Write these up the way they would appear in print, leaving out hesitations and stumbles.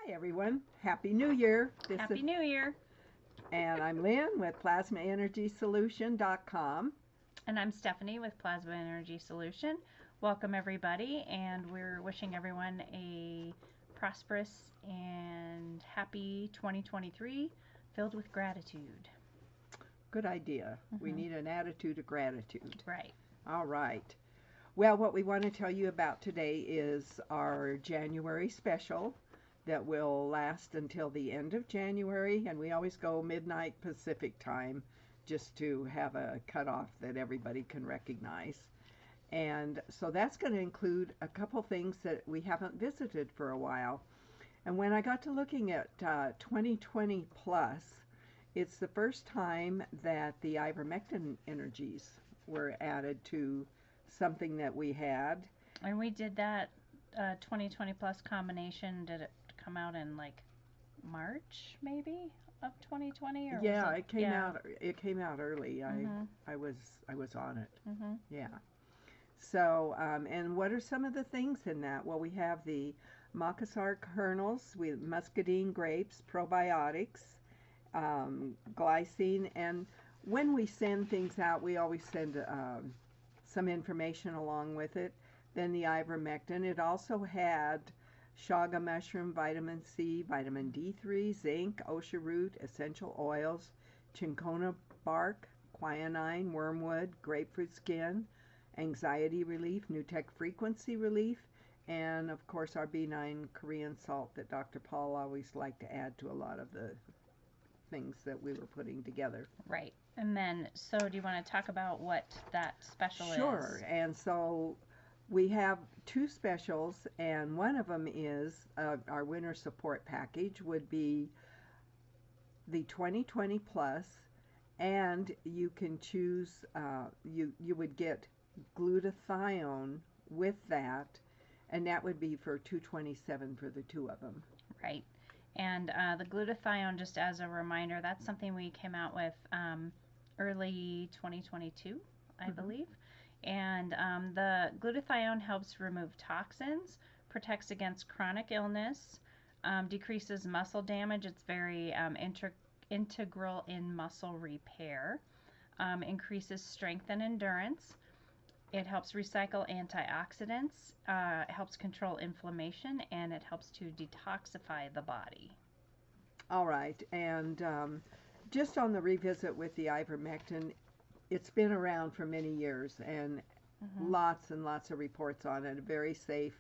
Everyone. Happy New Year. Happy New Year. And I'm Lynn with PlasmaEnergySolution.com. And I'm Stephanie with Plasma Energy Solution. Welcome, everybody, and we're wishing everyone a prosperous and happy 2023 filled with gratitude. Good idea. We need an attitude of gratitude. Right. All right. Well, what we want to tell you about today is our January special that will last until the end of January, and we always go midnight Pacific time just to have a cutoff that everybody can recognize. And so that's going to include a couple things that we haven't visited for a while. And when I got to looking at 2020 plus, it's the first time that the ivermectin energies were added to something that we had. And we did that 2020 plus combination. Did it come out in like March maybe of 2020? Or Yeah, was it came out. It came out early. I was on it. Yeah. So, and what are some of the things in that? Well, we have the Macassar kernels with muscadine grapes, probiotics, glycine, and when we send things out, we always send some information along with it. Then the ivermectin. It also had chaga mushroom, vitamin C, vitamin D3, zinc, osha root, essential oils, cinchona bark, quinine, wormwood, grapefruit skin, anxiety relief, Nutec frequency relief, and of course our B9 Korean salt that Dr. Paul always liked to add to a lot of the things that we were putting together. Right. And then, so do you want to talk about what that special is? Sure. And so we have two specials, and one of them is our winter support package would be the 2020 plus, and you can choose, you would get glutathione with that, and that would be for $227 for the two of them. Right. And the glutathione, just as a reminder, that's something we came out with early 2022, I believe. And the glutathione helps remove toxins, protects against chronic illness, decreases muscle damage. It's very integral in muscle repair, increases strength and endurance. It helps recycle antioxidants, helps control inflammation, and it helps to detoxify the body. All right, and just on the revisit with the ivermectin, it's been around for many years, and lots and lots of reports on it. A very safe,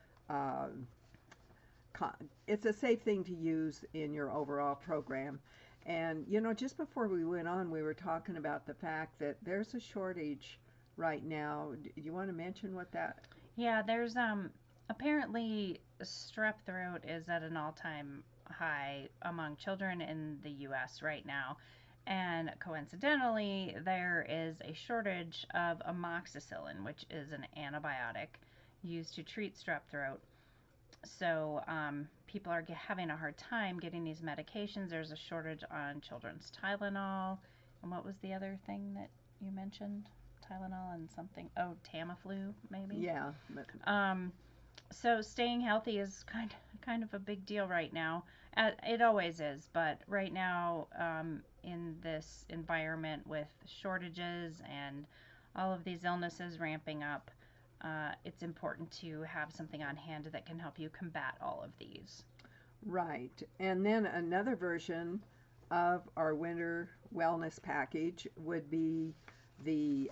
it's a safe thing to use in your overall program. And, you know, just before we went on, we were talking about the fact that there's a shortage right now. Do you want to mention what that? Yeah, there's apparently strep throat is at an all-time high among children in the US right now. And coincidentally, there is a shortage of amoxicillin, which is an antibiotic used to treat strep throat. So people are having a hard time getting these medications. There's a shortage on children's Tylenol. And what was the other thing that you mentioned? Tylenol and something. Oh, Tamiflu, maybe. Yeah. So staying healthy is kind of a big deal right now. It always is, but right now, in this environment with shortages and all of these illnesses ramping up, it's important to have something on hand that can help you combat all of these. Right. And then another version of our winter wellness package would be the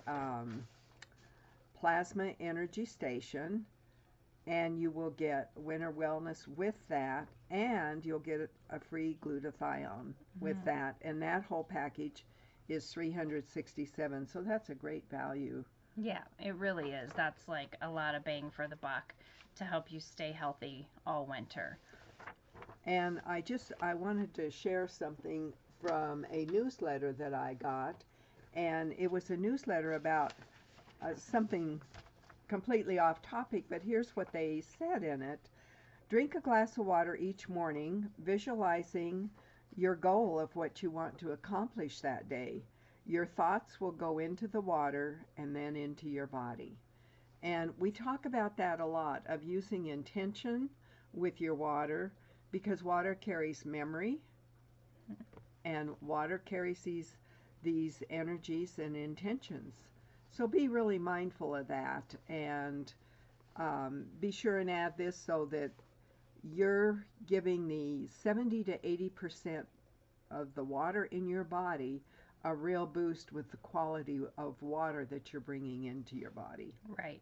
Plasma Energy Station, and you will get winter wellness with that, and you'll get a free glutathione with that, and that whole package is $367, so that's a great value. Yeah, it really is. That's like a lot of bang for the buck to help you stay healthy all winter. And I wanted to share something from a newsletter that I got, and it was a newsletter about something completely off topic, but here's what they said in it. Drink a glass of water each morning, visualizing your goal of what you want to accomplish that day. Your thoughts will go into the water and then into your body. And we talk about that a lot, of using intention with your water, because water carries memory, and water carries these energies and intentions. So be really mindful of that, and be sure and add this so that you're giving the 70 to 80% of the water in your body a real boost with the quality of water that you're bringing into your body. Right.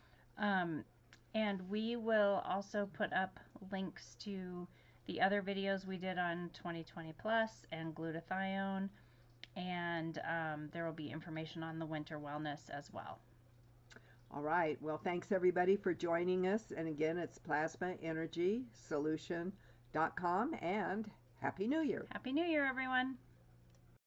And we will also put up links to the other videos we did on 2020 Plus and glutathione, and there will be information on the winter wellness as well. All right. Well, thanks everybody for joining us. And again, it's plasmaenergysolution.com, and Happy New Year. Happy New Year, everyone.